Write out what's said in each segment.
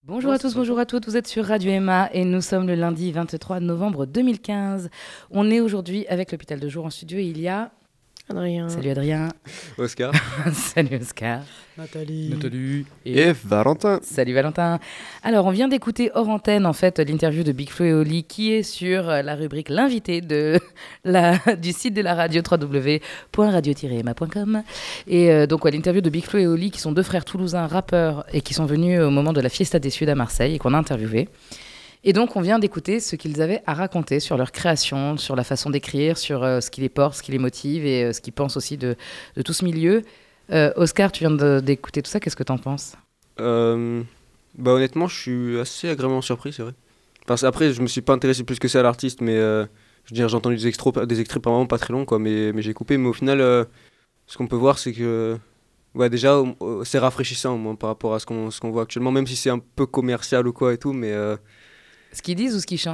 Bonjour à tous, bonjour à toutes, vous êtes sur Radio Emma et nous sommes le lundi 23 novembre 2015. On est aujourd'hui avec l'hôpital de jour en studio et il y a... Adrien. Salut Adrien. Oscar. Salut Oscar. Nathalie. Et Valentin. Salut Valentin. Alors on vient d'écouter hors antenne en fait l'interview de Big Flo et Oli qui est sur la rubrique l'invité du site de la radio www.radio-emma.com et donc l'interview de Big Flo et Oli qui sont deux frères toulousains rappeurs et qui sont venus au moment de la Fiesta des Suds à Marseille et qu'on a interviewé. Et donc, on vient d'écouter ce qu'ils avaient à raconter sur leur création, sur la façon d'écrire, sur ce qui les porte, ce qui les motive et ce qu'ils pensent aussi de tout ce milieu. Oscar, tu viens d'écouter tout ça, qu'est-ce que t'en penses ? Honnêtement, je suis assez agréablement surpris, c'est vrai. Après, je me suis pas intéressé plus que ça à l'artiste, mais je veux dire, j'ai entendu des extraits par moment pas très longs, quoi, mais j'ai coupé. Mais au final, ce qu'on peut voir, c'est que déjà, c'est rafraîchissant au moins, par rapport à ce qu'on voit actuellement, même si c'est un peu commercial ou quoi et tout, mais... Ce qu'ils disent ou ce qu'ils chantent ?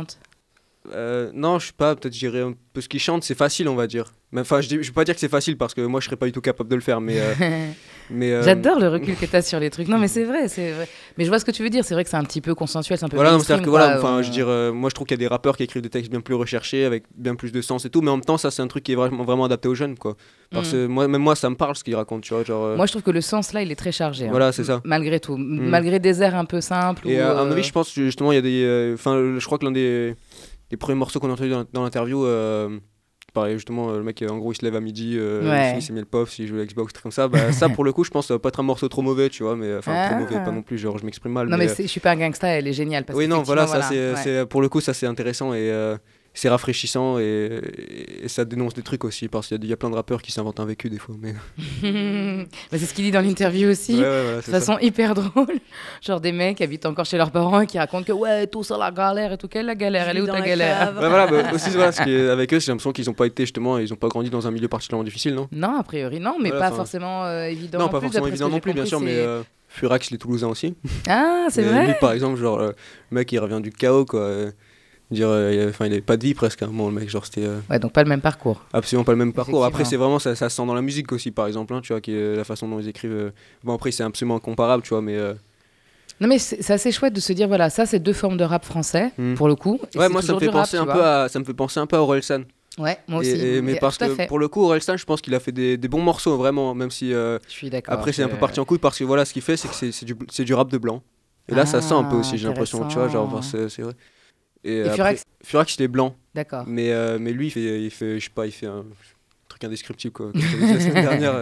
Non, je sais pas, peut-être je dirais un peu ce qu'ils chantent, c'est facile, on va dire. Enfin, je vais pas dire que c'est facile parce que moi je serais pas du tout capable de le faire, mais. J'adore le recul que t'as sur les trucs. Non, mais c'est vrai. Mais je vois ce que tu veux dire. C'est vrai que c'est un petit peu consensuel, c'est un peu. Voilà, mainstream, c'est-à-dire que je veux dire, moi je trouve qu'il y a des rappeurs qui écrivent des textes bien plus recherchés, avec bien plus de sens et tout, mais en même temps, ça c'est un truc qui est vraiment adapté aux jeunes, quoi. Parce que moi, ça me parle ce qu'ils racontent, tu vois. Genre, moi je trouve que le sens là, il est très chargé. Voilà, c'est ça. Malgré tout. Malgré des airs un peu simples. Et à mon avis, je pense justement, il y a des. Enfin, je crois que l'un des premiers morceaux qu'on a entendu dans l'interview. Pareil, justement, le mec, en gros, il se lève à midi, il s'est mis le pof, s'il joue à Xbox, truc comme ça. Ça, pour le coup, je pense que ça va pas être un morceau trop mauvais, tu vois, mais enfin, trop mauvais, pas non plus, genre, je m'exprime mal. Non, mais je suis pas un gangsta, elle est géniale. Parce oui, non, voilà, ça, voilà. c'est, pour le coup, ça, c'est intéressant et c'est rafraîchissant et ça dénonce des trucs aussi, parce qu'il y a plein de rappeurs qui s'inventent un vécu des fois. Mais c'est ce qu'il dit dans l'interview aussi, voilà, de façon hyper drôle. Genre des mecs qui habitent encore chez leurs parents et qui racontent que tout ça, la galère et tout. Quelle la galère ? Elle est où ta galère ? Aussi, ce qui est avec eux, j'ai l'impression qu'ils ont pas été justement, ils ont pas grandi dans un milieu particulièrement difficile, non ? Non, a priori, non, mais pas forcément évident. Non, pas forcément évident non plus, bien sûr, mais Furax, les Toulousains aussi. Ah, c'est vrai. Lui, par exemple, genre, le mec, il revient du chaos, quoi. Il avait pas de vie presque à un moment, le mec, genre c'était ouais, donc pas le même parcours. Absolument pas le même parcours. Après c'est vraiment ça se sent dans la musique aussi, par exemple, hein, tu vois, qui est la façon dont ils écrivent. Bon, après c'est absolument incomparable, tu vois, mais non, mais c'est assez chouette de se dire voilà, ça c'est deux formes de rap français pour le coup. Ouais, moi ça me fait penser un peu à Orelsan. Ouais, moi aussi. Mais parce que pour le coup, Orelsan, je pense qu'il a fait des bons morceaux vraiment, même si je suis d'accord. Après c'est un peu parti en couille parce que voilà, ce qu'il fait, c'est que c'est du rap de blanc. Et là ça sent un peu aussi, j'ai l'impression, tu vois, genre c'est vrai. Et Furax, il est blanc. D'accord. Mais lui, il fait, je sais pas, il fait un truc indescriptible, quoi. Comme la semaine dernière.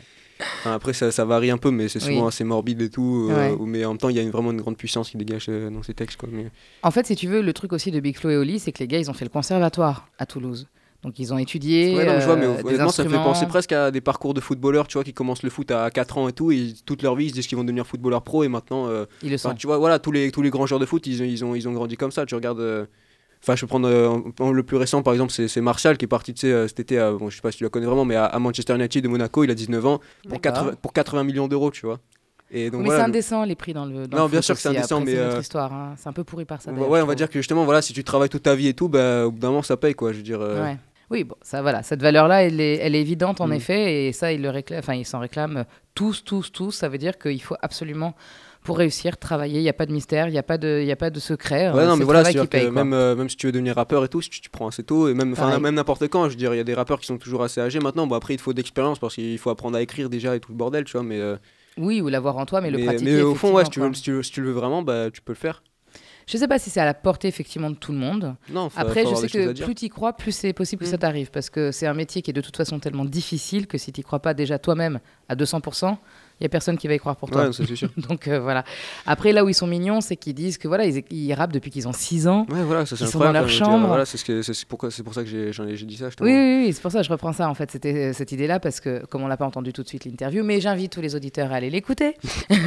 Après, ça varie un peu, mais c'est souvent assez morbide et tout. Mais en même temps, il y a vraiment une grande puissance qui dégage dans ces textes, quoi. Mais... En fait, si tu veux, le truc aussi de Big Flo et Oli, c'est que les gars, ils ont fait le conservatoire à Toulouse. Donc, ils ont étudié. Ouais, non, je vois, mais honnêtement, ça me fait instruments. penser presque à des parcours de footballeurs, tu vois, qui commencent le foot à 4 ans et tout, et toute leur vie, ils se disent qu'ils vont devenir footballeurs pro, et maintenant. Ils le sont. Tu vois, voilà, tous les grands joueurs de foot, ils ont grandi comme ça. Tu regardes. Enfin, je peux prendre le plus récent, par exemple, c'est Martial qui est parti cet été, bon, je sais pas si tu la connais vraiment, mais à Manchester United de Monaco, il a 19 ans, pour 80 millions d'euros, tu vois. Et donc, mais voilà, c'est indécent les prix dans le. Non, bien sûr que c'est indécent, mais. C'est notre histoire, hein. C'est un peu pourri par ça. Ouais, on va dire que justement, voilà, si tu travailles toute ta vie et tout, bah, au bout d'un moment, ça paye, quoi, je veux dire. Ouais. Oui, bon, ça, voilà, cette valeur-là, elle est évidente en effet, et ça, ils s'en réclament tous. Ça veut dire qu'il faut absolument. Pour réussir, travailler, il n'y a pas de mystère, il n'y a pas de secret. Ouais, non, mais voilà, c'est paye, même si tu veux devenir rappeur et tout, si tu prends assez tôt, et même n'importe quand, je veux dire, il y a des rappeurs qui sont toujours assez âgés maintenant. Bon, après, il te faut d'expérience parce qu'il faut apprendre à écrire déjà et tout le bordel, tu vois, mais. Oui, ou l'avoir en toi, mais le pratiquer. Mais au fond, ouais, si tu le veux vraiment, bah, tu peux le faire. Je sais pas si c'est à la portée effectivement de tout le monde. Non, après, je sais que plus tu y crois, plus c'est possible que ça t'arrive. Parce que c'est un métier qui est de toute façon tellement difficile que si tu n'y crois pas déjà toi-même à 200%, il n'y a personne qui va y croire pour toi. Ouais, c'est sûr. Donc voilà. Après, là où ils sont mignons, c'est qu'ils disent que voilà, ils rappent depuis qu'ils ont 6 ans. Ouais, voilà, ça c'est incroyable. Ils sont dans leur chambre. Voilà, c'est pour ça que j'ai dit ça. Oui, c'est pour ça que je reprends ça. En fait, c'était cette idée-là parce que, comme on l'a pas entendu tout de suite l'interview, mais j'invite tous les auditeurs à aller l'écouter.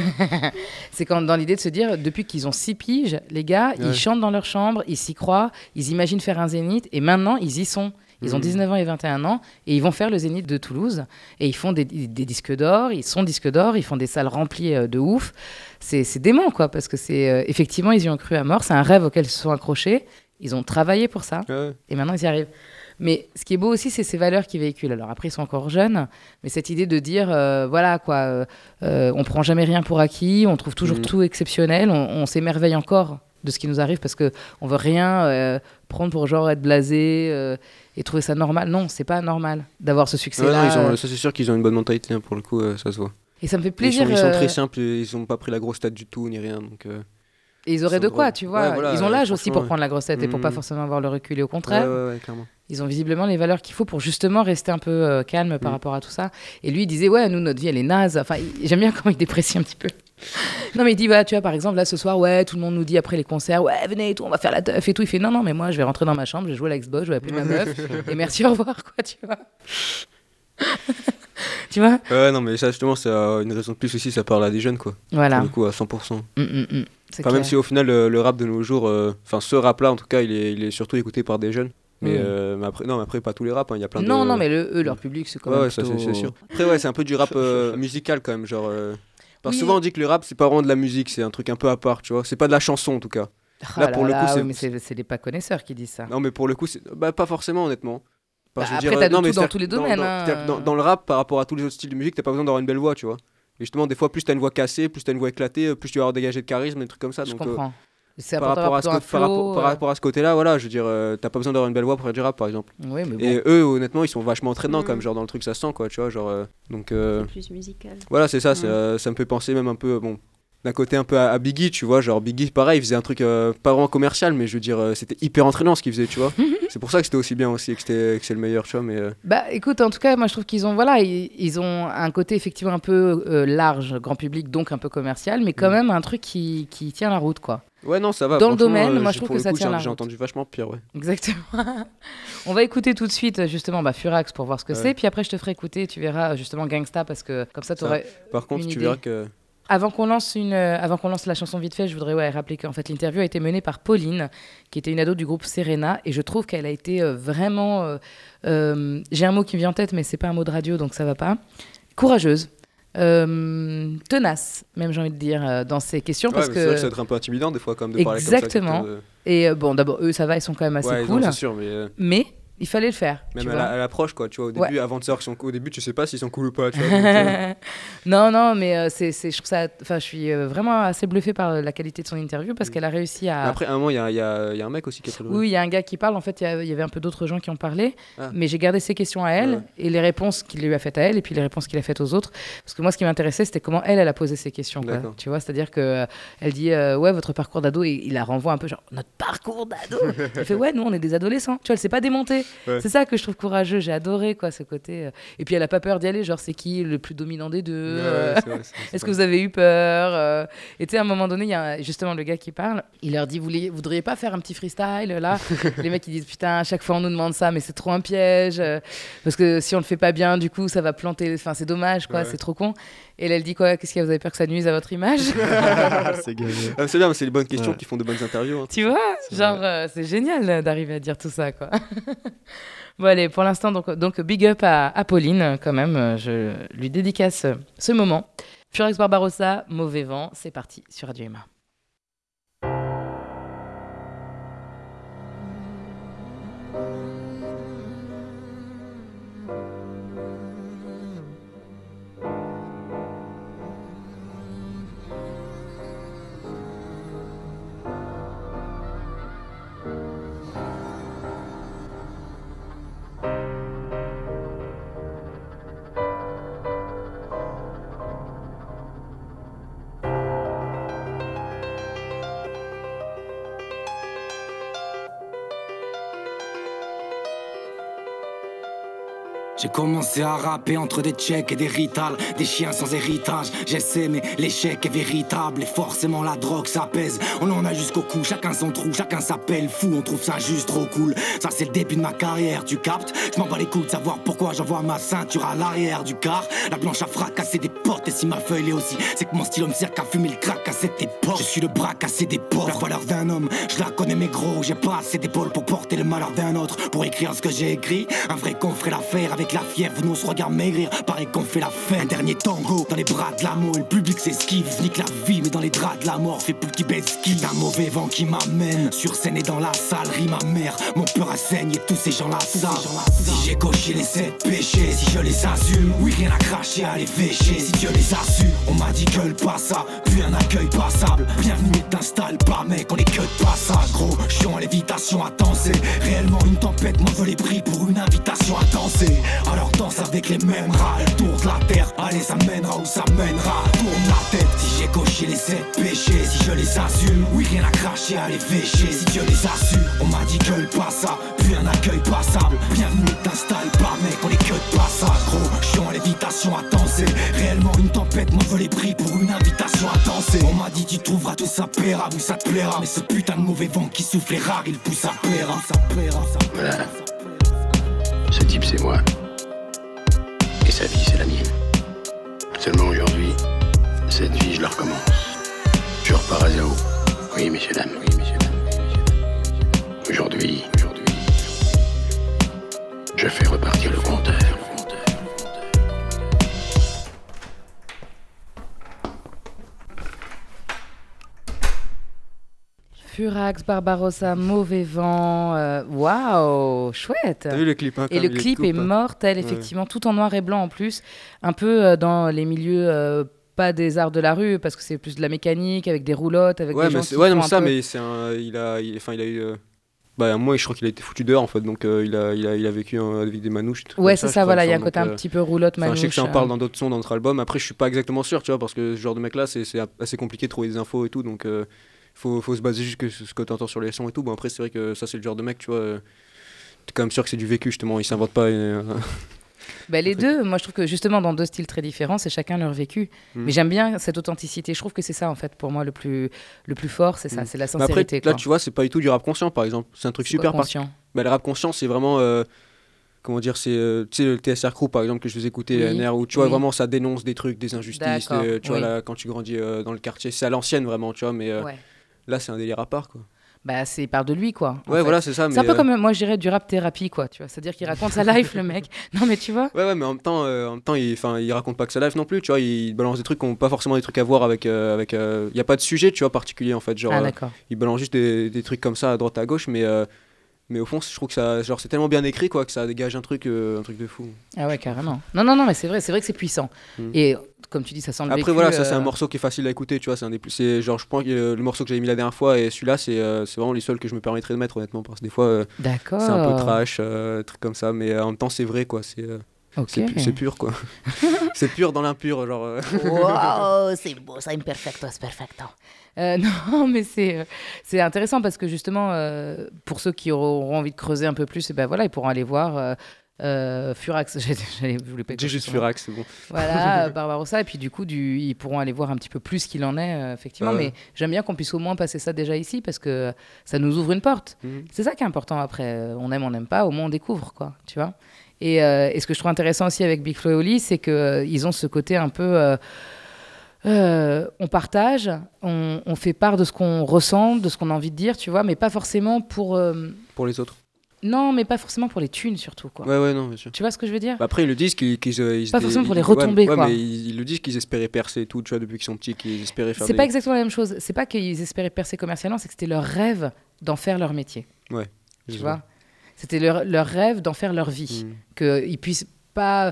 C'est dans l'idée de se dire, depuis qu'ils ont 6 piges, les gars, ils chantent dans leur chambre, ils s'y croient, ils imaginent faire un zénith et maintenant, ils y sont. Ils ont 19 ans et 21 ans et ils vont faire le Zénith de Toulouse et ils font des disques d'or, ils sont disques d'or, ils font des salles remplies de ouf. C'est dément, quoi, parce que c'est effectivement, ils y ont cru à mort, c'est un rêve auquel ils se sont accrochés, ils ont travaillé pour ça et maintenant ils y arrivent. Mais ce qui est beau aussi, c'est ces valeurs qu'ils véhiculent. Alors après, ils sont encore jeunes, mais cette idée de dire, on prend jamais rien pour acquis, on trouve toujours tout exceptionnel, on s'émerveille encore de ce qui nous arrive parce qu'on veut rien prendre pour genre être blasé et trouver ça normal. Non, c'est pas normal d'avoir ce succès-là. Ça c'est sûr qu'ils ont une bonne mentalité, pour le coup, ça se voit. Et ça me fait plaisir. Ils sont très simples, ils n'ont pas pris la grosse tête du tout, ni rien. Donc, et ils auraient de quoi, tu vois. Ils ont l'âge aussi pour prendre la grosse tête et pour pas Mhm. forcément avoir le recul. Et au contraire, Ouais, clairement. ils ont visiblement les valeurs qu'il faut pour justement rester un peu calme par rapport à tout ça. Et lui, il disait, ouais, nous, notre vie, elle est naze. Enfin, j'aime bien comment il déprécie un petit peu. Non, mais il dit, tu vois, par exemple, là, ce soir, ouais, tout le monde nous dit après les concerts, ouais, venez et tout, on va faire la teuf et tout. Il fait, non, mais moi, je vais rentrer dans ma chambre, je vais jouer à la Xbox, je vais appeler ma meuf, et merci, au revoir, quoi, tu vois. Tu vois ? Ouais, non, mais ça, justement, c'est une raison de plus aussi, ça parle à des jeunes, quoi. Voilà. Pour le coup, à 100%. C'est Même clair. si au final, le rap de nos jours, ce rap-là, en tout cas, il est surtout écouté par des jeunes. Mais après, pas tous les raps, il y a plein de... Non, mais leur public, c'est quand même ça, plutôt... c'est sûr. Après, c'est un peu du rap musical, quand même, genre... Parce que Oui. souvent, on dit que le rap, c'est pas vraiment de la musique, c'est un truc un peu à part, tu vois. C'est pas de la chanson, en tout cas. Ah Là, pour le coup, oui, mais c'est les pas connaisseurs qui disent ça. Non, mais pour le coup, pas forcément, honnêtement. Parce que je veux après, t'as de non, mais tout dans c'est-à-dire tous les que domaines. c'est-à-dire que dans le rap, par rapport à tous les autres styles de musique, t'as pas besoin d'avoir une belle voix, tu vois. Et justement, des fois, plus t'as une voix cassée, plus t'as une voix éclatée, plus tu vas avoir dégagé de charisme, des trucs comme ça. Je Donc, comprends. C'est par important rapport à d'avoir plutôt un flow, par rapport à ce côté-là, voilà, je veux dire, t'as pas besoin d'avoir une belle voix pour faire du rap, par exemple. Oui, mais bon. Et eux, honnêtement, ils sont vachement entraînants, quand même, genre dans le truc, ça se sent, quoi, tu vois, genre. Donc, C'est plus musical. voilà, c'est ça, ça me fait penser même un peu, d'un côté un peu à Biggie, tu vois, genre Biggie, pareil, il faisait un truc pas vraiment commercial, mais je veux dire, c'était hyper entraînant ce qu'il faisait, tu vois. C'est pour ça que c'était aussi bien aussi, que c'est le meilleur, tu vois, mais... Écoute, en tout cas, moi je trouve qu'ils ont, ils ont un côté effectivement un peu large, grand public, donc un peu commercial, mais quand même un truc qui tient la route, quoi. Ouais, non, ça va. Dans le domaine, moi je trouve pour que le ça coup, tient la route. J'ai entendu vachement pire, ouais. Exactement. On va écouter tout de suite justement Furax pour voir ce que c'est, puis après je te ferai écouter, tu verras justement Gangsta, parce que comme ça tu aurais. Par contre, tu verras que... Avant qu'on lance la chanson vite fait, je voudrais rappeler qu'en fait l'interview a été menée par Pauline, qui était une ado du groupe Serena, et je trouve qu'elle a été vraiment, j'ai un mot qui me vient en tête, mais c'est pas un mot de radio, donc ça va pas. Courageuse, tenace, même j'ai envie de dire, dans ces questions, parce que c'est vrai que ça doit être un peu intimidant des fois quand même de parler comme ça. Exactement. Et d'abord eux ça va, ils sont quand même assez cool. Non, c'est sûr, mais il fallait le faire. Même à l'approche, quoi, tu vois, au début, avant de savoir qu'ils sont au début, tu sais pas s'ils sont cool ou pas, tu vois. Non, mais je trouve ça, je suis vraiment assez bluffée par la qualité de son interview parce qu'elle a réussi à... Après, à un moment, il y a un mec aussi qui a fait le... Oui, il y a un gars qui parle, en fait, il y avait un peu d'autres gens qui ont parlé, mais j'ai gardé ses questions à elle et les réponses qu'il lui a faites à elle et puis les réponses qu'il a faites aux autres, parce que moi, ce qui m'intéressait, c'était comment elle a posé ses questions, quoi. Tu vois, c'est-à-dire qu'elle dit, ouais, votre parcours d'ado, et il la renvoie un peu genre, notre parcours d'ado. Elle fait, ouais, nous, on est des adolescents. Tu vois, elle s'est pas démontée. Ouais. C'est ça que je trouve courageux, j'ai adoré, quoi, ce côté. Et puis elle a pas peur d'y aller, genre c'est qui le plus dominant des deux, est-ce que vous avez eu peur, et tu sais à un moment donné il y a justement le gars qui parle, il leur dit vous voudriez pas faire un petit freestyle là. Les mecs ils disent putain à chaque fois on nous demande ça mais c'est trop un piège, parce que si on le fait pas bien du coup ça va planter, enfin c'est dommage quoi, c'est trop con. Et elle dit quoi, qu'est-ce qu'il y a, vous avez peur que ça nuise à votre image? C'est gagné. C'est bien, c'est les bonnes questions qui font de bonnes interviews, hein. Tu vois, genre c'est génial d'arriver à dire tout ça, quoi. Bon allez, pour l'instant, donc big up à Pauline, quand même. Je lui dédicace ce moment. Furax Barbarossa, Mauvais Vent, c'est parti sur Radio Emma. J'ai commencé à rapper entre des tchèques et des ritals, des chiens sans héritage. J'essaie mais l'échec est véritable et forcément la drogue ça pèse. On en a jusqu'au cou, chacun son trou, chacun s'appelle fou. On trouve ça juste trop cool, ça c'est le début de ma carrière, tu captes? Je m'en bats les couilles de savoir pourquoi j'envoie ma ceinture à l'arrière du car. La blanche a fracassé des portes et si ma feuille l'est aussi, c'est que mon style me sert qu'à fumer le crack à cette époque. Je suis le bras cassé des pauvres, la valeur d'un homme, je la connais mais gros, j'ai pas assez d'épaules pour porter le malheur d'un autre. Pour écrire ce que j'ai écrit, un vrai con ferait l'affaire avec nique la fièvre, nous on se regarde maigrir, pareil qu'on fait la fête. Un dernier tango dans les bras de l'amour, et le public s'esquive, nique la vie, mais dans les draps de la mort, fait plus qu'il baisse qui. Un mauvais vent qui m'amène, sur scène et dans la salle, rime ma mère, mon peur à saigne et tous ces gens-là savent. Si j'ai coché les 7 péchés, si je les assume, oui rien à cracher, à les fêcher, si Dieu les a su. On m'a dit gueule pas ça, puis un accueil passable. Bienvenue et t'installe pas mec, on est que de passage. Gros, chiant à l'évitation à danser. Réellement une tempête, moi je les prie pour une invitation à danser. Alors danse avec les mêmes rats, tour de la terre. Allez ça mènera où ça mènera, tourne la tête. Si j'ai coché les 7 péchés, si je les assume, oui rien à cracher, à les fêcher, si Dieu les a su. On m'a dit gueule pas ça, puis un accueil passable. Bienvenue et t'installe pas mec, on est que de passage. Gros, chiant à l'évitation à danser. Réellement une tempête, moi je les prie pour une invitation à danser. On m'a dit tu trouveras tout ça plaira, oui ça te plaira. Mais ce putain de mauvais vent qui souffle est rare, il pousse à plaira. Voilà. Ce type c'est moi. Et sa vie c'est la mienne. Seulement aujourd'hui, cette vie je la recommence. Je repars à zéro. Oui messieurs dames, oui messieurs dames. Aujourd'hui, je fais repartir le compteur. Furax, Barbarossa, Mauvais Vent, waouh, chouette. T'as vu le clip, hein, et le clip est mortel, effectivement, tout en noir et blanc en plus, un peu dans les milieux pas des arts de la rue, parce que c'est plus de la mécanique, avec des roulottes, avec des gens qui font un peu... mais c'est il a eu... moi, je crois qu'il a été foutu dehors en fait, donc il a vécu avec des manouches. Ouais, c'est ça, voilà, il y a un côté un petit peu roulotte, manouche. Je sais que ça en parle dans d'autres sons, dans notre album. Après, je suis pas exactement sûr, tu vois, parce que ce genre de mec-là, c'est assez compliqué de trouver des infos et tout, donc faut se baser juste sur ce que tu entends sur les sons et tout. Bon, après, c'est vrai que ça, c'est le genre de mec, tu vois, t'es quand même sûr que c'est du vécu, justement, il s'invente pas. Les deux, moi je trouve que justement dans deux styles très différents, c'est chacun leur vécu. Mais j'aime bien cette authenticité. Je trouve que c'est ça en fait pour moi le plus fort, c'est ça, c'est la sincérité. Après, là tu vois, c'est pas du tout du rap conscient par exemple. C'est un truc super conscient. Le rap conscient, c'est vraiment comment dire, c'est tu sais le TSR Crew par exemple que je faisais écouter NR où tu vois vraiment ça dénonce des trucs, des injustices, tu vois là quand tu grandis dans le quartier, c'est à l'ancienne vraiment, tu vois, mais là c'est un délire à part quoi. C'est part de lui quoi. Ouais, voilà, c'est ça. C'est un peu comme moi je dirais du rap thérapie quoi, tu vois, c'est-à-dire qu'il raconte sa life le mec. Non mais tu vois. Ouais, mais en même temps il raconte pas que sa life non plus, tu vois, il balance des trucs qui ont pas forcément des trucs à voir avec y a pas de sujet, tu vois, particulier en fait, genre il balance juste des trucs comme ça à droite à gauche, mais au fond, je trouve que ça, genre, c'est tellement bien écrit quoi, que ça dégage un truc de fou. Ah ouais, carrément. Non, mais c'est vrai que c'est puissant. Et comme tu dis, ça sent le vécu. Après voilà, ça c'est un morceau qui est facile à écouter, tu vois, c'est un des plus, genre je pense que le morceau que j'avais mis la dernière fois et celui-là, c'est vraiment les seuls que je me permettrais de mettre honnêtement, parce que des fois, c'est un peu trash, truc comme ça, mais en même temps c'est vrai quoi, c'est pur quoi. C'est pur dans l'impur, genre. Wow, c'est beau, ça imperfecto, c'est perfecto. Non, mais c'est intéressant parce que justement, pour ceux qui auront envie de creuser un peu plus, voilà, ils pourront aller voir Furax. Je voulais pas dire juste Furax, c'est bon. Voilà, Barbarossa, et puis du coup, ils pourront aller voir un petit peu plus ce qu'il en est, effectivement. Mais j'aime bien qu'on puisse au moins passer ça déjà ici parce que ça nous ouvre une porte. C'est ça qui est important après. On n'aime pas, au moins on découvre, quoi, tu vois. Et ce que je trouve intéressant aussi avec Big Flo et Oli, c'est qu'ils ont ce côté un peu... on partage, on fait part de ce qu'on ressent, de ce qu'on a envie de dire, tu vois, mais pas forcément pour les autres. Non, mais pas forcément pour les thunes, surtout, quoi. Ouais, non, bien sûr. Tu vois ce que je veux dire ? Après, ils le disent qu'ils pas forcément pour les retombées, quoi. Mais ils le disent qu'ils espéraient percer et tout, tu vois, depuis qu'ils sont petits, qu'ils espéraient faire C'est pas exactement la même chose. C'est pas qu'ils espéraient percer commercialement, c'est que c'était leur rêve d'en faire leur métier. Ouais. Tu vois ? C'était leur rêve d'en faire leur vie. Qu'ils puissent pas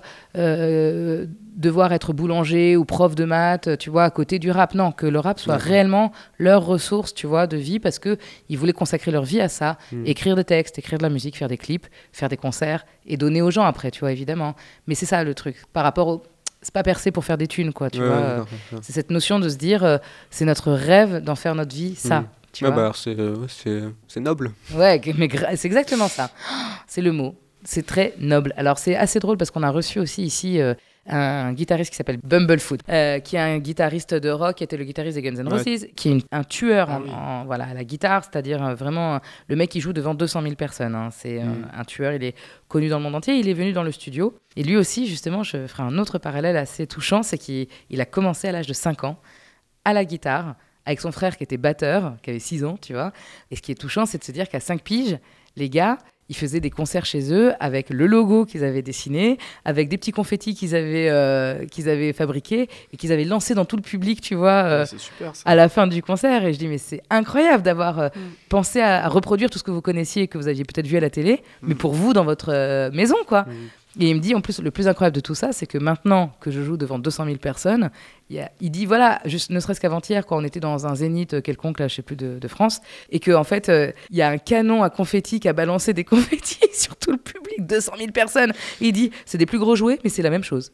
devoir être boulanger ou prof de maths, tu vois, à côté du rap. Non, que le rap soit réellement leur ressource, tu vois, de vie, parce qu'ils voulaient consacrer leur vie à ça, écrire des textes, écrire de la musique, faire des clips, faire des concerts et donner aux gens après, tu vois, évidemment. Mais c'est ça le truc. Par rapport au... C'est pas percer pour faire des thunes, quoi, tu vois. C'est cette notion de se dire, c'est notre rêve d'en faire notre vie, ça. Tu vois. C'est noble. Ouais, mais c'est exactement ça. C'est le mot. C'est très noble. Alors, c'est assez drôle parce qu'on a reçu aussi ici un guitariste qui s'appelle Bumblefoot, qui est un guitariste de rock, qui était le guitariste des Guns N' Roses, qui est un tueur à la guitare, c'est-à-dire vraiment le mec qui joue devant 200 000 personnes. Hein. C'est un tueur, il est connu dans le monde entier. Il est venu dans le studio. Et lui aussi, justement, je ferai un autre parallèle assez touchant, c'est qu'il a commencé à l'âge de 5 ans à la guitare avec son frère qui était batteur, qui avait 6 ans, tu vois. Et ce qui est touchant, c'est de se dire qu'à 5 piges, les gars, ils faisaient des concerts chez eux avec le logo qu'ils avaient dessiné, avec des petits confettis qu'ils avaient fabriqués et qu'ils avaient lancés dans tout le public, tu vois, c'est super, ça. à la fin du concert. Et je dis, mais c'est incroyable d'avoir pensé à reproduire tout ce que vous connaissiez et que vous aviez peut-être vu à la télé, mais pour vous, dans votre maison, quoi. Et il me dit, en plus, le plus incroyable de tout ça, c'est que maintenant que je joue devant 200 000 personnes, il dit, voilà, juste, ne serait-ce qu'avant-hier, quand on était dans un zénith quelconque, là, je sais plus, de France, et qu'en fait, il y a un canon à confettis qui a balancé des confettis sur tout le public, 200 000 personnes. Et il dit, c'est des plus gros jouets, mais c'est la même chose.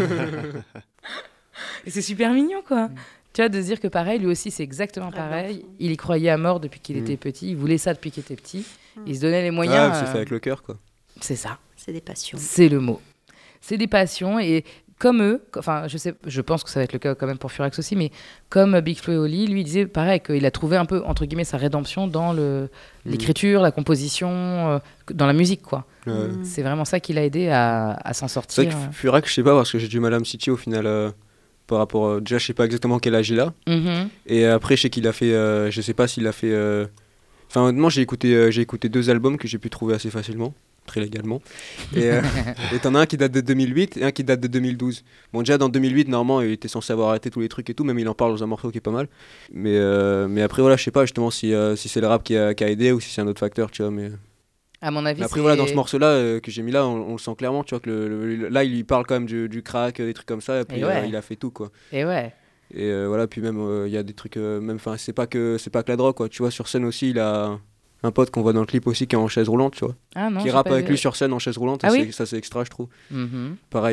Et c'est super mignon, quoi. Tu vois, de se dire que pareil, lui aussi, c'est exactement pareil. Il y croyait à mort depuis qu'il était petit, il voulait ça depuis qu'il était petit, il se donnait les moyens. C'est fait avec le cœur, quoi. C'est ça. C'est des passions. C'est le mot. C'est des passions et comme eux, enfin je pense que ça va être le cas quand même pour Furax aussi, mais comme Big Flo et Oli, lui il disait pareil qu'il a trouvé un peu entre guillemets sa rédemption dans l'écriture, la composition, dans la musique quoi. C'est vraiment ça qui l'a aidé à s'en sortir. C'est vrai que Furax, je sais pas parce que j'ai du mal à me situer au final par rapport déjà je sais pas exactement quel âge il a. Et après je sais qu'il a fait je sais pas s'il a fait enfin honnêtement j'ai écouté 2 albums que j'ai pu trouver assez facilement. Très légalement. Et t'en as un qui date de 2008 et un qui date de 2012. Bon, déjà dans 2008, normalement, il était censé avoir arrêté tous les trucs et tout, même il en parle dans un morceau qui est pas mal. Mais après, voilà, je sais pas justement si c'est le rap qui a aidé ou si c'est un autre facteur, tu vois. Mais à mon avis, après, voilà, dans ce morceau-là que j'ai mis là, on le sent clairement, tu vois, que là, il parle quand même du crack, des trucs comme ça, et puis il a fait tout, quoi. Et ouais. Et voilà, puis même, il y a des trucs, même, enfin, c'est pas que la drogue, quoi. Tu vois, sur scène aussi, il a un pote qu'on voit dans le clip aussi qui est en chaise roulante, tu vois. Ah non, qui rappe avec lui sur scène en chaise roulante. Ah oui, ça c'est extra, je trouve. Pareil,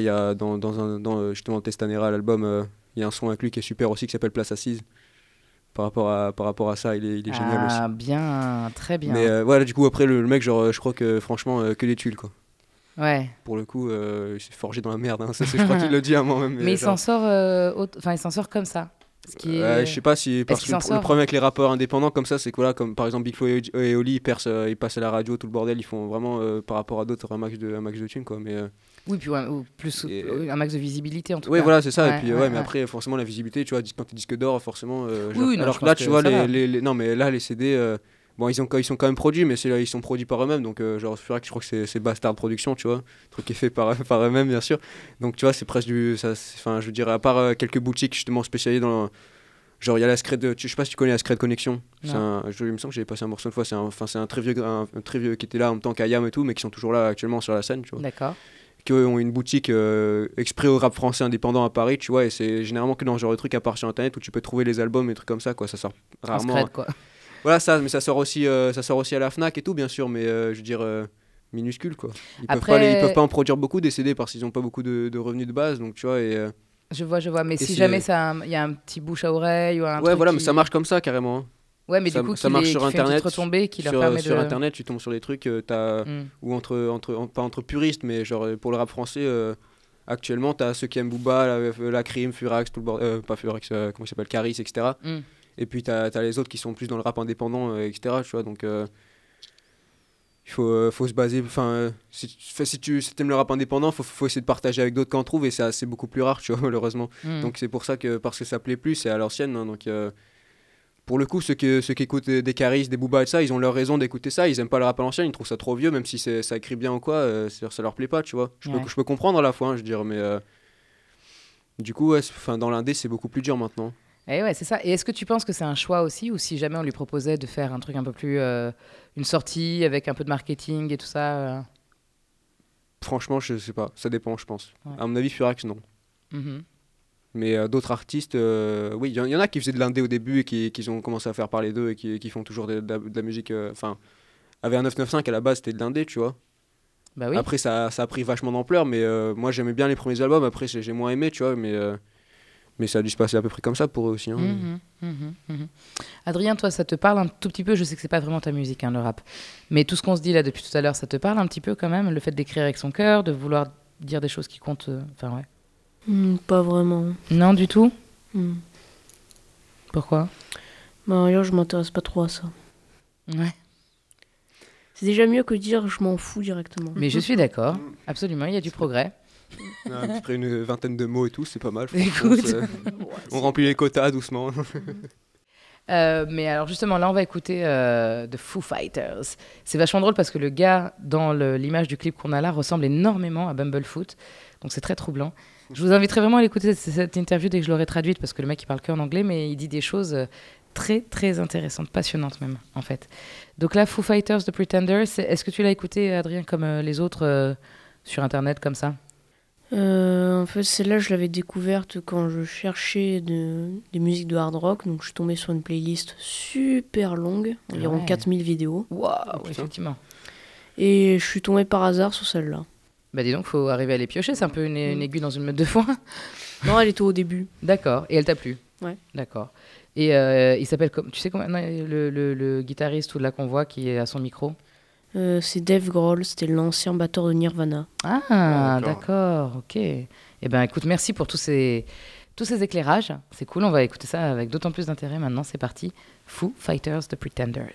dans justement Testanera, l'album, il y a un son avec lui qui est super aussi qui s'appelle Place Assise. Par rapport à ça, il est génial aussi. Ah bien, très bien. Mais voilà, du coup, après, le mec, genre, je crois que franchement, que des tuiles, quoi. Ouais. Pour le coup, il s'est forgé dans la merde. Hein. Ça, je crois qu'il le dit à moi-même. Mais il s'en sort, il s'en sort comme ça. Je sais pas si parce que le problème avec les rappeurs indépendants comme ça, c'est que voilà, comme par exemple Big Flo et Oli, ils passent à la radio, tout le bordel, ils font vraiment par rapport à d'autres un max de thunes, quoi. Mais oui, puis un max de visibilité en tout cas. Oui, voilà, c'est ça. Et puis mais après, forcément, la visibilité, tu vois, quand t'es disque d'or, forcément. Oui, alors que là, tu vois, non, mais là, les CD. Bon, ils sont quand même produits, mais ils sont produits par eux-mêmes. Donc, genre, je crois que c'est Bastard Production, tu vois. Un truc qui est fait par eux-mêmes, bien sûr. Donc, tu vois, c'est presque enfin, je dirais, à part quelques boutiques justement spécialisées dans. Genre, il y a la Scred. Je sais pas si tu connais la Scred Connection. Il me semble que j'avais passé un morceau une fois. C'est un très vieux qui était là en même temps qu'Ayam et tout, mais qui sont toujours là actuellement sur la scène, tu vois. D'accord. Qui ont une boutique exprès au rap français indépendant à Paris, tu vois. Et c'est généralement que dans ce genre de trucs à part sur Internet où tu peux trouver les albums et trucs comme ça, quoi. Ça sort rarement. Scred, quoi. Voilà, mais ça sort aussi à la Fnac et tout, bien sûr, mais je veux dire, minuscule, quoi. Ils peuvent pas en produire beaucoup des CD parce qu'ils n'ont pas beaucoup de revenus de base, donc tu vois. Je vois, mais si jamais il y a un petit bouche à oreille ou un truc voilà, mais ça marche comme ça, carrément. Hein. Ouais, mais du coup, ça marche sur Internet, sur Internet, tu tombes sur des trucs, ou pas entre puristes, mais genre pour le rap français, actuellement, t'as ceux qui aiment Booba, la Crime, Furax, tout le bordel, pas Furax, comment il s'appelle, Caris, etc. Et puis t'as les autres qui sont plus dans le rap indépendant, etc. Tu vois, donc il faut se baser. Enfin, si tu aimes le rap indépendant, faut essayer de partager avec d'autres qu'en trouve, et c'est beaucoup plus rare, tu vois, malheureusement. Donc c'est pour ça parce que ça plaît plus, c'est à l'ancienne. Hein, donc pour le coup, ceux qui écoutent des Caris, des Booba et ça, ils ont leur raison d'écouter ça. Ils aiment pas le rap à l'ancienne, ils trouvent ça trop vieux, même si ça écrit bien ou quoi. Ça leur plaît pas, tu vois. Je peux comprendre à la fois, hein, je veux dire, mais du coup, dans l'indé, c'est beaucoup plus dur maintenant. Et ouais, c'est ça. Et est-ce que tu penses que c'est un choix aussi, ou si jamais on lui proposait de faire un truc un peu plus une sortie avec un peu de marketing et tout ça Franchement, je sais pas. Ça dépend, je pense. Ouais. À mon avis, Furax, non. Mais d'autres artistes, oui, il y en a qui faisaient de l'indé au début et qui ont commencé à faire parler d'eux et qui font toujours de la musique. Enfin, avec un 995 à la base, c'était de l'indé, tu vois. Bah oui. Après, ça a pris vachement d'ampleur, mais moi j'aimais bien les premiers albums. Après, j'ai moins aimé, tu vois, mais ça a dû se passer à peu près comme ça pour eux aussi. Hein. Adrien, toi, ça te parle un tout petit peu? Je sais que c'est pas vraiment ta musique, hein, le rap. Mais tout ce qu'on se dit là depuis tout à l'heure, ça te parle un petit peu quand même? Le fait d'écrire avec son cœur, de vouloir dire des choses qui comptent. Enfin, ouais. Pas vraiment. Non, du tout? Pourquoi? Bah, d'ailleurs, je m'intéresse pas trop à ça. Ouais. C'est déjà mieux que dire je m'en fous directement. Mais je suis d'accord. Absolument, il y a du progrès. À peu près une vingtaine de mots et tout, c'est pas mal. Écoute, on remplit les quotas doucement. Mais alors justement, là, on va écouter The Foo Fighters. C'est vachement drôle parce que le gars, dans l'image du clip qu'on a là, ressemble énormément à Bumblefoot. Donc c'est très troublant. Je vous inviterai vraiment à écouter cette interview dès que je l'aurai traduite, parce que le mec, il parle qu'en anglais, mais il dit des choses très, très intéressantes, passionnantes même, en fait. Donc là, Foo Fighters, The Pretenders, est-ce que tu l'as écouté, Adrien, comme les autres sur Internet, comme ça? En fait, celle-là, je l'avais découverte quand je cherchais des musiques de hard rock. Donc, je suis tombée sur une playlist super longue, environ 4000 vidéos. Waouh, effectivement. Et je suis tombée par hasard sur celle-là. Bah dis donc, faut arriver à les piocher. C'est un peu une aiguille dans une meute de foin. Non, elle était au début. D'accord. Et elle t'a plu? Ouais. D'accord. Et il s'appelle comme... Tu sais comment le guitariste ou de la convoi qui est à son micro? C'est Dave Grohl, c'était l'ancien batteur de Nirvana. Ah, d'accord, ok. Eh bien, écoute, merci pour tous ces éclairages. C'est cool, on va écouter ça avec d'autant plus d'intérêt maintenant. C'est parti. Foo Fighters, The Pretenders.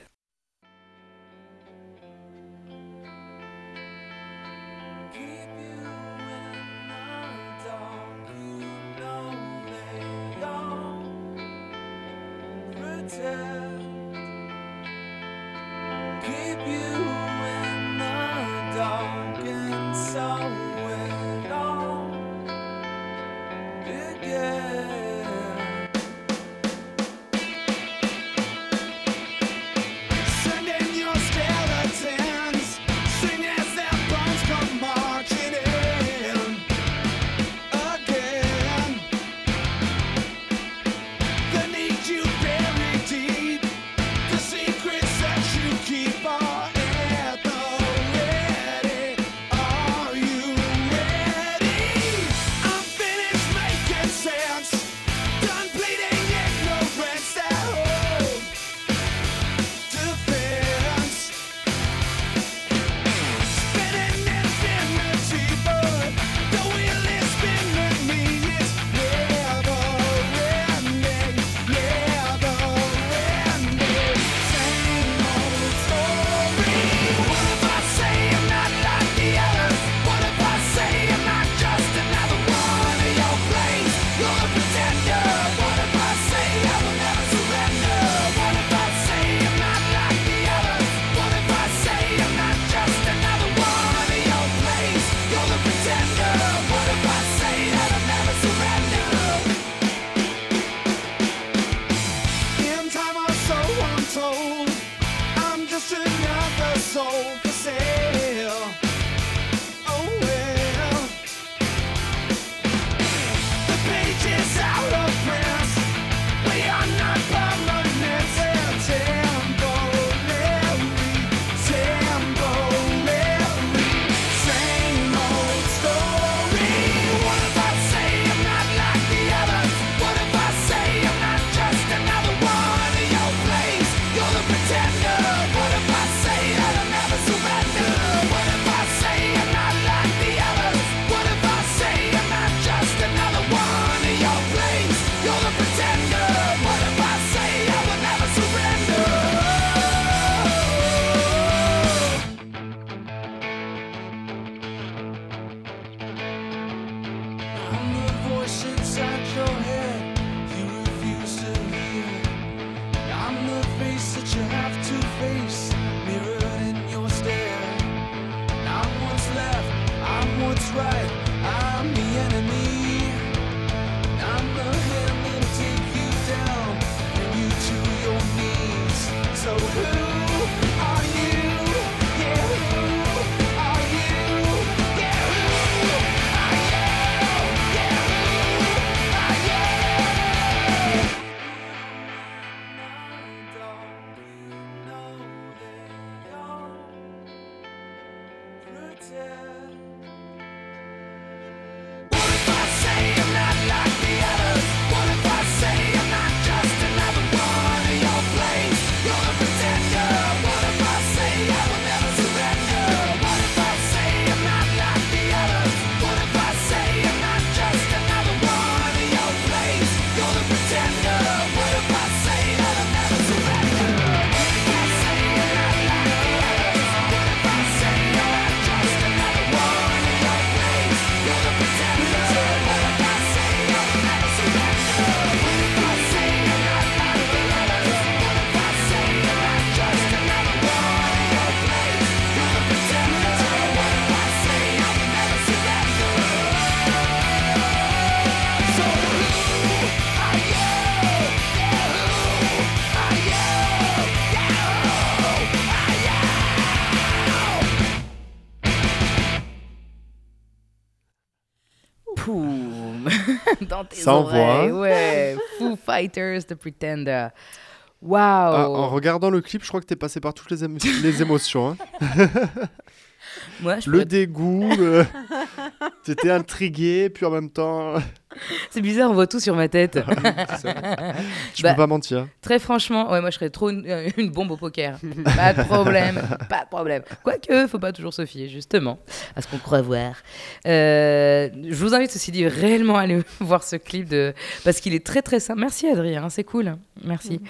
Poum dans tes Ça envoie, oreilles. Ouais. Foo Fighters, The Pretender. Waouh. En regardant le clip, je crois que t'es passé par toutes les émotions. Hein. Moi, je Le pourrais- dégoût, t'étais intrigué, puis en même temps, C'est bizarre, on voit tout sur ma tête. je Bah, peux pas mentir. Très franchement, ouais, moi je serais trop une bombe au poker. Pas de problème, pas de problème. Quoique, faut pas toujours se fier justement à ce qu'on croit voir. Je vous invite ceci dit réellement à aller voir ce clip parce qu'il est très très simple. Merci Adrien, c'est cool. Merci.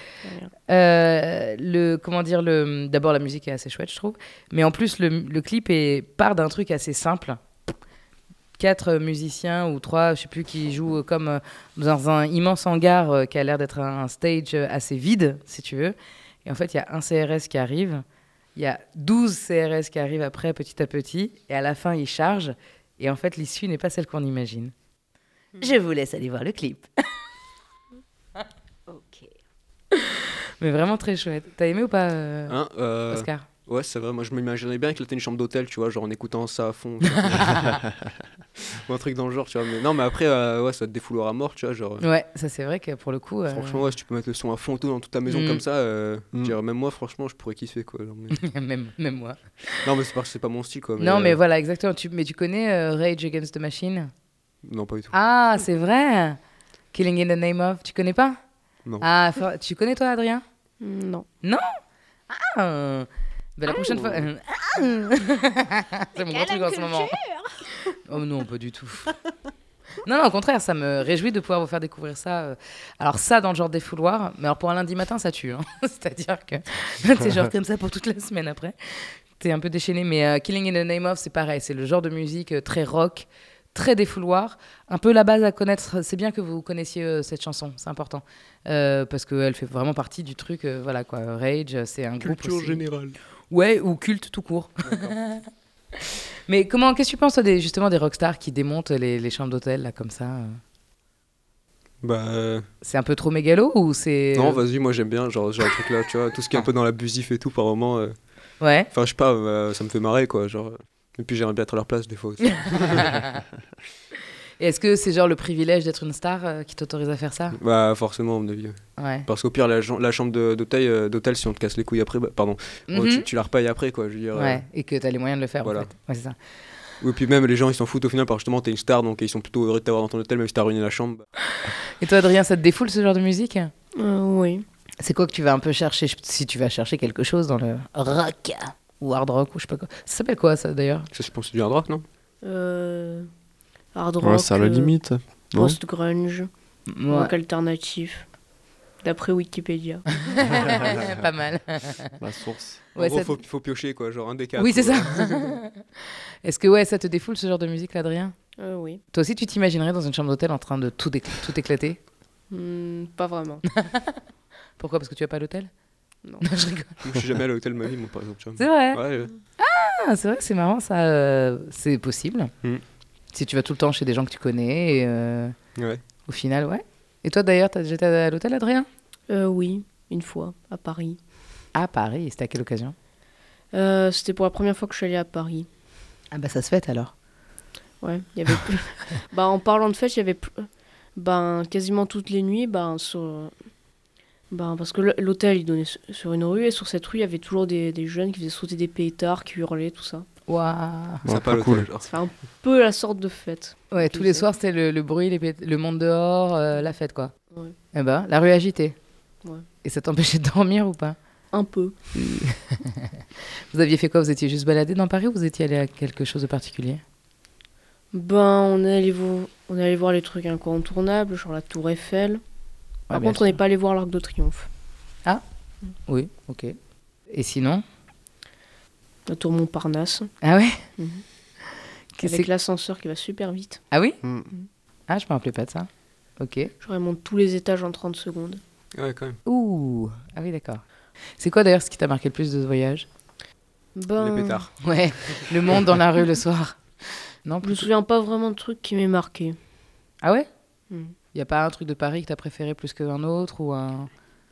D'abord la musique est assez chouette je trouve, mais en plus le clip part d'un truc assez simple. 4 musiciens ou 3, je sais plus, qui jouent comme dans un immense hangar qui a l'air d'être un stage assez vide, si tu veux. Et en fait, il y a un CRS qui arrive, il y a 12 CRS qui arrivent après, petit à petit, et à la fin, ils chargent. Et en fait, l'issue n'est pas celle qu'on imagine. Je vous laisse aller voir le clip. Ok. Mais vraiment très chouette. T'as aimé ou pas, Oscar? Ouais, c'est vrai, moi je m'imaginais bien éclater une chambre d'hôtel, tu vois, genre en écoutant ça à fond. Ou un truc dans le genre, tu vois. Mais non, mais après, ouais, ça te défouloir à mort, tu vois, genre. Ouais, ça c'est vrai que pour le coup... Franchement, ouais, si tu peux mettre le son à fond tout dans toute ta maison comme ça, je dirais, même moi, franchement, je pourrais kiffer, quoi. Genre, mais... même moi. Non, mais c'est pas mon style, quoi. Mais, Non, mais voilà, exactement. Mais tu connais Rage Against the Machine? Non, pas du tout. Ah, c'est vrai. Killing in the Name of, tu connais pas? Non. Ah, tu connais toi, Adrien? Non. Ah. Ben, la prochaine fois... C'est mon grand truc en ce moment. Oh non, pas du tout. Non, au contraire, ça me réjouit de pouvoir vous faire découvrir ça. Alors ça, dans le genre des fouloirs, mais alors pour un lundi matin, ça tue. Hein. C'est-à-dire que t'es genre comme ça pour toute la semaine après. T'es un peu déchaîné, mais Killing in the Name of, c'est pareil. C'est le genre de musique très rock, très défouloir. Un peu la base à connaître. C'est bien que vous connaissiez cette chanson, c'est important. Parce qu'elle fait vraiment partie du truc. Voilà quoi, Rage, c'est un groupe Culture aussi. générale. Ouais, ou culte tout court. Mais qu'est-ce que tu penses toi, justement des rockstars qui démontent les chambres d'hôtel là comme ça Bah. C'est un peu trop mégalo ou c'est... Non, vas-y, moi j'aime bien, genre le truc là, tu vois, tout ce qui est un peu dans l'abusif et tout par moment. Ouais. Enfin, je sais pas, ça me fait marrer, quoi, genre. Et puis j'aimerais bien être à leur place des fois aussi. Et est-ce que c'est genre le privilège d'être une star qui t'autorise à faire ça? Bah, forcément, à mon avis. Ouais. Parce qu'au pire, la chambre d'hôtel, si on te casse les couilles après, pardon, tu la repayes après, quoi, je veux dire. Ouais, et que t'as les moyens de le faire voilà. en fait. Ouais, c'est ça. Et puis même, les gens, ils s'en foutent au final, parce que justement, t'es une star, donc ils sont plutôt heureux de t'avoir dans ton hôtel, même si t'as ruiné la chambre. Et toi, Adrien, ça te défoule ce genre de musique? Oui. C'est quoi que tu vas un peu chercher, si tu vas chercher quelque chose dans le rock ou hard rock ou je sais pas quoi. Ça s'appelle quoi ça d'ailleurs? Ça, je pense que c'est du hard rock, non? Hard Ouais, rock, c'est à la limite. Non post-grunge, Ouais. rock alternatif, d'après Wikipédia. Pas mal. La source. En Ouais, gros, ça... faut piocher, quoi, genre un des quatre. Oui, c'est quoi. ça. Est-ce que ouais, ça te défoule ce genre de musique, là, Adrien? Oui. Toi aussi, tu t'imaginerais dans une chambre d'hôtel en train de tout éclater? Pas vraiment. Pourquoi? Parce que tu vas pas à l'hôtel? Non. Je rigole. Moi, je suis jamais allé à l'hôtel de ma vie, moi, par exemple. Tu vois. C'est vrai. Ouais, Ah, c'est vrai que c'est marrant, ça. C'est possible. Si tu vas tout le temps chez des gens que tu connais, et, ouais. au final, ouais. Et toi, d'ailleurs, t'as déjà été à l'hôtel, Adrien? Oui, une fois, à Paris. À Paris, c'était à quelle occasion? C'était pour la première fois que je suis allée à Paris. Ah bah ça se fête alors. Ouais, il y avait plus... en parlant de fête, il y avait quasiment toutes les nuits, parce que l'hôtel il donnait sur une rue et sur cette rue, il y avait toujours des jeunes qui faisaient sauter des pétards, qui hurlaient, tout ça. Waouh. Ça pas pas l'hôtel, cool. genre. Ça fait un peu la sorte de fête. Ouais, tous les soirs, c'était le bruit, le monde dehors, la fête, quoi. Ouais. Eh ben, la rue agitée. Ouais. Et ça t'empêchait de dormir ou pas? Un peu. Vous aviez fait quoi? Vous étiez juste baladé dans Paris ou vous étiez allé à quelque chose de particulier? On est allé voir les trucs incontournables, genre la Tour Eiffel. Par bien contre, on sûr. n'est pas allé voir l'Arc de Triomphe. Oui, ok. Et sinon? La Tour Montparnasse, Ah ouais? Mhm. Qu'est-ce avec que- l'ascenseur qui va super vite. Ah oui? Mm. Ah, je me rappelais pas de ça. Ok. Genre, elle monte tous les étages en 30 secondes. Ouais, quand même. Ouh. Ah oui, d'accord. C'est quoi d'ailleurs ce qui t'a marqué le plus de ce voyage? Les pétards. Ouais, le monde dans la rue le soir. Non, Je me plutôt... souviens pas vraiment de trucs qui m'aient marqué. Ah ouais? Mm. Y a pas un truc de Paris que t'as préféré plus qu'un autre ou un...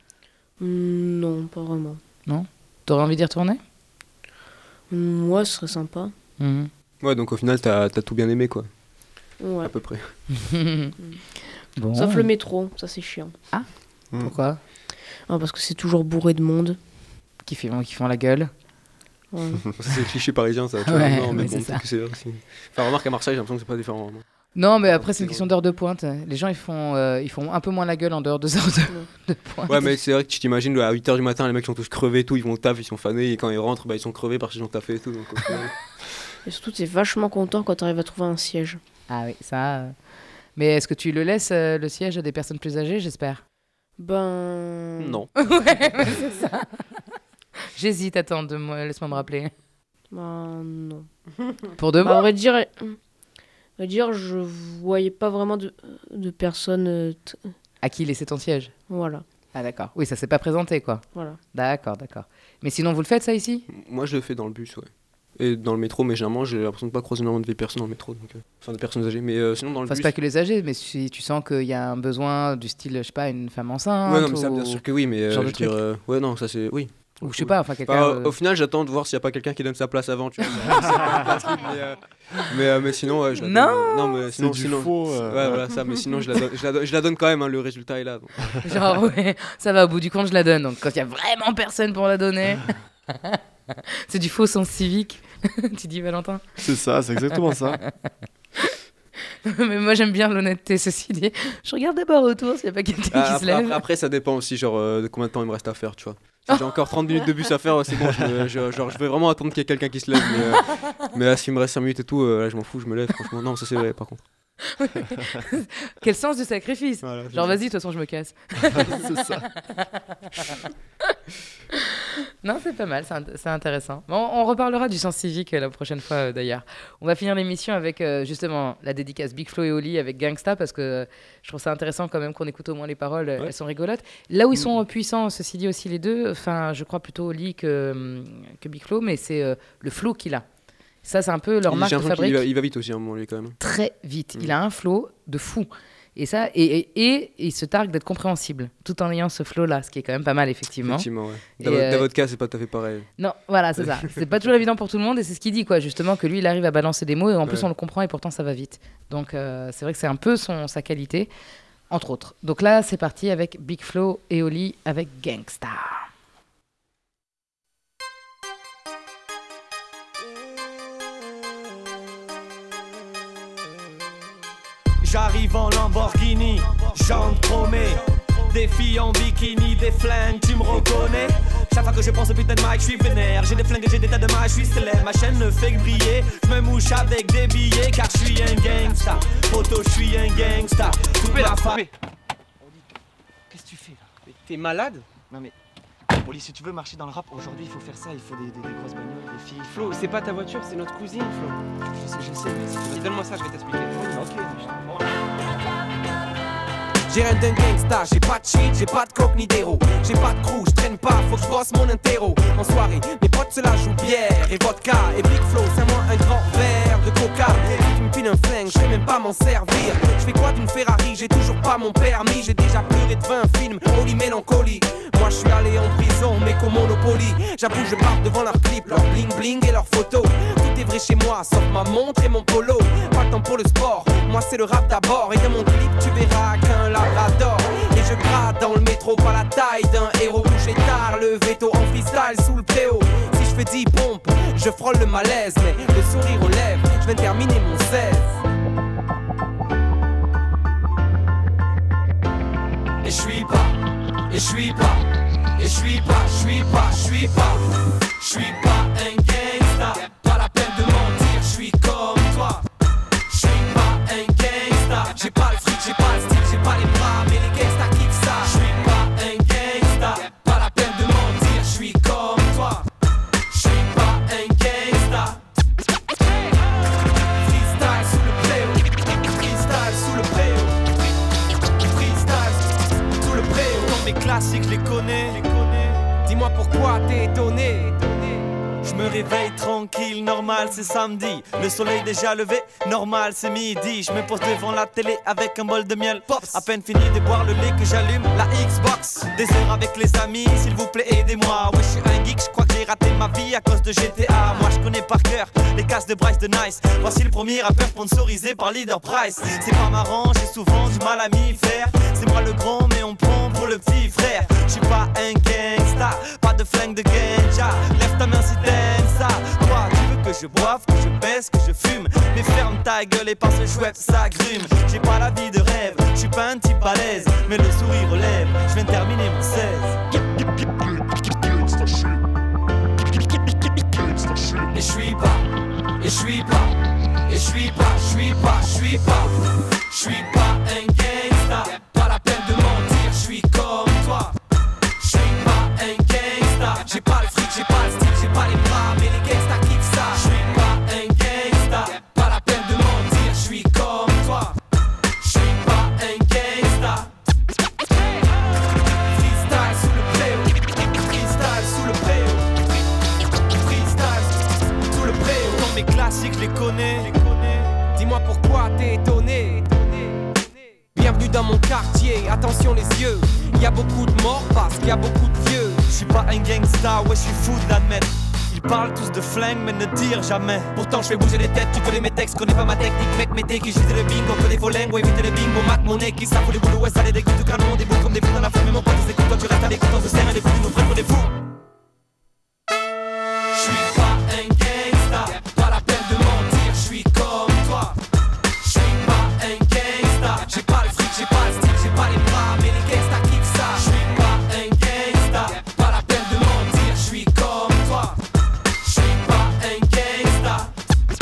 Non, pas vraiment. T'aurais envie d'y retourner? Moi, ce serait sympa. Mhm. Ouais, donc au final, t'as tout bien aimé, quoi. Ouais. à peu près. Bon. Sauf le métro, ça c'est chiant. Pourquoi? Parce que c'est toujours bourré de monde. Qui font la gueule. Ouais. Ça, c'est le cliché parisien, ça. Tu Ouais, vois, non, mais mais bon, c'est ça. peut-être que c'est vrai aussi. Enfin, remarque à Marseille, j'ai l'impression que c'est pas différent. Vraiment. Non, mais après, c'est une question d'heure de pointe. Les gens, ils font un peu moins la gueule en dehors de heures de pointe. Ouais, mais c'est vrai que tu t'imagines à 8h du matin, les mecs sont tous crevés, tout, ils vont au taf, ils sont fanés, et quand ils rentrent, ils sont crevés parce qu'ils ont taffé et tout. Donc, au final... Et surtout, t'es vachement content quand t'arrives à trouver un siège. Ah oui, ça. Mais est-ce que tu le laisses, le siège, à des personnes plus âgées, j'espère? Non. Ouais, c'est ça. J'hésite, attends, laisse-moi me rappeler. Non. Pour de À bon? vrai dire, je voyais pas vraiment de personnes. À qui laisser ton siège? Voilà. Ah d'accord. Oui, ça s'est pas présenté, quoi. Voilà. D'accord. Mais sinon, vous le faites, ça, ici? Moi, je le fais dans le bus, ouais. Et dans le métro, mais généralement, j'ai l'impression de pas croiser énormément de personnes dans le métro. Donc, enfin, de personnes âgées. Mais sinon, dans le Enfin, c'est bus. pas que les âgés, mais si tu sens qu'il y a un besoin du style, je sais pas, une femme enceinte. Ouais, non, mais ça, ou... bien sûr que oui, mais genre je de veux dire. Ouais, non, ça c'est. Oui. Ou je sais pas, enfin, quelqu'un. Au final, j'attends de voir s'il y a pas quelqu'un qui donne sa place avant, tu vois. mais sinon, ouais, je la Non. donne. Non, mais C'est du faux. Ouais, voilà, ça, mais sinon, je la donne quand même, hein, le résultat est là. Donc. Genre, ouais, ça va, au bout du compte, je la donne. Donc, quand il y a vraiment personne pour la donner, c'est du faux sens civique. Tu dis, Valentin? C'est ça, c'est exactement ça. Mais moi, j'aime bien l'honnêteté, ceci dit. Je regarde d'abord autour s'il n'y a pas quelqu'un qui se lève. Après, ça dépend aussi, genre, de combien de temps il me reste à faire, tu vois. Si j'ai encore 30 minutes de bus à faire, c'est bon, je vais vraiment attendre qu'il y ait quelqu'un qui se lève. Mais s'il me reste 5 minutes et tout, là, je m'en fous, je me lève, franchement. Non, ça c'est vrai, par contre. Quel sens du sacrifice. Voilà, Genre, vas-y, de toute façon, je me casse. C'est ça. Non, c'est pas mal, c'est intéressant. Bon, on reparlera du sens civique la prochaine fois, d'ailleurs. On va finir l'émission avec, justement, la dédicace Big Flo et Oli avec Gangsta, parce que je trouve ça intéressant quand même qu'on écoute au moins les paroles, Ouais. elles sont rigolotes. Là où ils sont puissants, ceci dit aussi les deux, enfin, je crois plutôt Oli que Big Flo, mais c'est le flow qu'il a. Ça, c'est un peu leur marque J'ai de l'impression fabrique. qu'il va vite aussi, à un moment, lui, quand même. Très vite. Il a un flow de fou. Et ça, et il se targue d'être compréhensible, tout en ayant ce flow-là, ce qui est quand même pas mal, effectivement. Effectivement, ouais. Et, Davodka, c'est pas tout à fait pareil. Non, voilà, c'est ça. C'est pas toujours évident pour tout le monde, et c'est ce qu'il dit, quoi, justement, que lui, il arrive à balancer des mots, et en plus, Ouais. on le comprend, et pourtant, ça va vite. Donc, c'est vrai que c'est un peu sa qualité, entre autres. Donc là, c'est parti avec Big Flo et Oli avec Gangsta. J'arrive en Lamborghini, jante chromée. Des filles en bikini, des flingues, tu me reconnais. Chaque fois que je pense au putain de mic, je suis vénère. J'ai des flingues et j'ai des tas de mic, je suis célèbre. Ma chaîne ne fait que briller. Je me mouche avec des billets car je suis un gangsta. Poto, je suis un gangsta. Toute ma fa- Qu'est-ce que tu fais là? T'es malade? Non mais, Oli, si tu veux marcher dans le rap, aujourd'hui il faut faire ça, il faut des grosses bagnoles, des filles. Flo, c'est pas ta voiture, c'est notre cousine, Flo. Je sais, mais Donne-moi ça, je vais t'expliquer. ok. J'ai rien d'un gangsta, j'ai pas de shit, j'ai pas de coke ni d'héros. J'ai pas de crew, je traîne pas, faut que je bosse mon interro. En soirée, mes potes se la jouent bière et vodka. Et Big Flo, c'est moi un grand verre de coca. Et tu me piles un flingue, je sais même pas m'en servir. Je fais quoi d'une Ferrari, j'ai toujours pas mon permis. J'ai déjà pleuré de 20 films, holy mélancolie. Moi je suis allé en prison, mais qu'au Monopoly. J'avoue, je barre devant leurs clips, leurs bling bling et leurs photos. Tout est vrai chez moi, sauf ma montre et mon polo. Pas le temps pour le sport, moi c'est le rap d'abord. Et dans mon clip, tu verras qu'un labrador. Et je gratte dans le métro, pas la taille d'un héros. Couché tard, le veto en freestyle sous le préau. Si je fais 10 pompes, je frôle le malaise. Mais le sourire aux lèvres, je viens de terminer mon 16. Et je suis pas, et je suis pas, et je suis pas, je suis pas, je suis pas, je suis pas un gangsta. Pas la peine de mentir, je suis comme toi. Je suis pas un gangsta. J'ai pas le fric, j'ai pas le style, j'ai pas les bras, mais les gangsta kiffent ça. Je suis pas un gangsta. Pas la peine de mentir, je suis comme toi. Je suis pas un gangsta. Freestyle sous le préau, freestyle sous le préau, freestyle sous le préau. Dans mes classiques, je les connais. Dis-moi pourquoi t'es étonné. Je me réveille tranquille, normal c'est samedi. Le soleil déjà levé, normal c'est midi. Je me pose devant la télé avec un bol de miel. Pops, à peine fini de boire le lait que j'allume la Xbox. Des heures avec les amis, s'il vous plaît aidez-moi. Ouais je suis un geek, je crois que j'ai raté ma vie à cause de GTA. Moi je connais par cœur les cases de Bryce de Nice. Voici le premier rappeur sponsorisé par Leader Price. C'est pas marrant, j'ai souvent du mal à m'y faire. C'est moi le grand mais on prend pour le petit frère. Je suis pas un gangsta, pas de flingue de ganja. Lève ta main si t'aimes ça. Toi tu veux que je boive, que je baisse, que je fume. Mais ferme ta gueule et passe le chouette, ça grume. J'ai pas la vie de rêve, je suis pas un type balèze. Mais le sourire relève, je viens de terminer mon 16. Et je suis pas, et je suis pas, et je suis pas, je suis pas, je suis pas, je suis pas un gangsta. Pas la peine de mentir, je suis comme toi. Je suis pas un gangsta. J'ai pas le fric, j'ai pas le style, j'ai pas les bras, mais les gangsta kiffent ça. Je suis pas un gangsta. Pas la peine de mentir, je suis comme toi. Je suis pas un gangsta. Freestyle sous le préau, freestyle sous le préau, freestyle sous le préau. Dans mes classiques, je les connais. Dis-moi pourquoi t'es étonné. Bienvenue dans mon quartier, attention les yeux. Y a beaucoup de morts parce qu'il y a beaucoup de vieux. Je suis pas un gangsta, ouais je suis fou de l'admettre. Ils parlent tous de flingue mais ne dirent jamais. Pourtant je fais bouger les têtes, tu connais mes textes, connais pas ma technique. Mec mettez qui j'étais le bingo, que des faux lingues, ouais évitez le bingo. Mat mon nez qui ça fout les boulots, ouais ça les dégoûte. Tout cas le monde est beau comme des fous dans la foule. Mais mon pote c'est écoute, toi tu restes à l'écoute, on se serre et les fous nous prennent pour des fous. Je suis pas un gangsta, pas la peine de mentir, je suis comme toi. Je suis pas un gangsta, j'ai pas le fric, j'ai pas le style, j'ai pas les bras, mais les gangsta kiffent ça. Je suis pas un gangsta, pas la peine de mentir, je suis comme toi. Je suis pas un gangsta.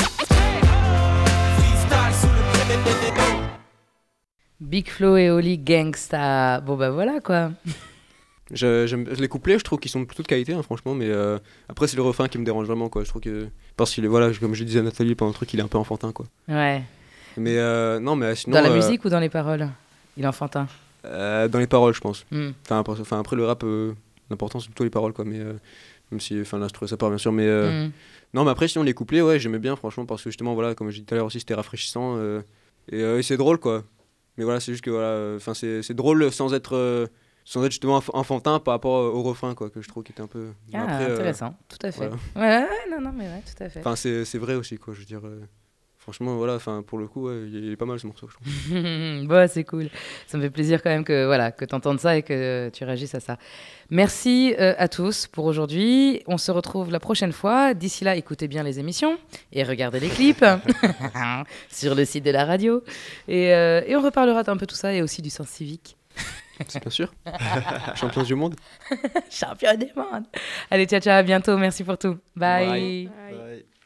Freestyle sous le préau. Big Flo et Oli Gangsta. Bon bah voilà quoi. Les couplets, je trouve qu'ils sont plutôt de qualité, hein, franchement, mais après, c'est le refrain qui me dérange vraiment, quoi. Je trouve que. Parce qu'il est, voilà, comme je disais à Nathalie pendant le truc, il est un peu enfantin, quoi. Ouais. Mais non, mais sinon. Dans la musique ou dans les paroles? Il est enfantin. Dans les paroles, je pense. Mm. Après, le rap, l'important, c'est plutôt les paroles, quoi. Mais même si, l'instru, ça part, bien sûr. Mais non, mais après, sinon, les couplets, ouais, j'aimais bien, franchement, parce que justement, voilà, comme je disais tout à l'heure aussi, c'était rafraîchissant. Et c'est drôle, quoi. Mais voilà, c'est juste que, voilà, c'est drôle sans être justement enfantin par rapport au refrain, quoi, que je trouve qui était un peu. Ah, après, intéressant, tout à fait. Voilà. Ouais, non, mais ouais, tout à fait. Enfin, c'est vrai aussi, quoi, je veux dire. Franchement, voilà, pour le coup, ouais, il est pas mal ce morceau, je trouve. Bon, c'est cool. Ça me fait plaisir quand même que tu entendes ça et que tu réagisses à ça. Merci à tous pour aujourd'hui. On se retrouve la prochaine fois. D'ici là, écoutez bien les émissions et regardez les clips sur le site de la radio. Et on reparlera d'un peu tout ça et aussi du sens civique. C'est bien sûr. Champion du monde. Champion du monde. Allez, ciao, à bientôt. Merci pour tout. Bye. Bye.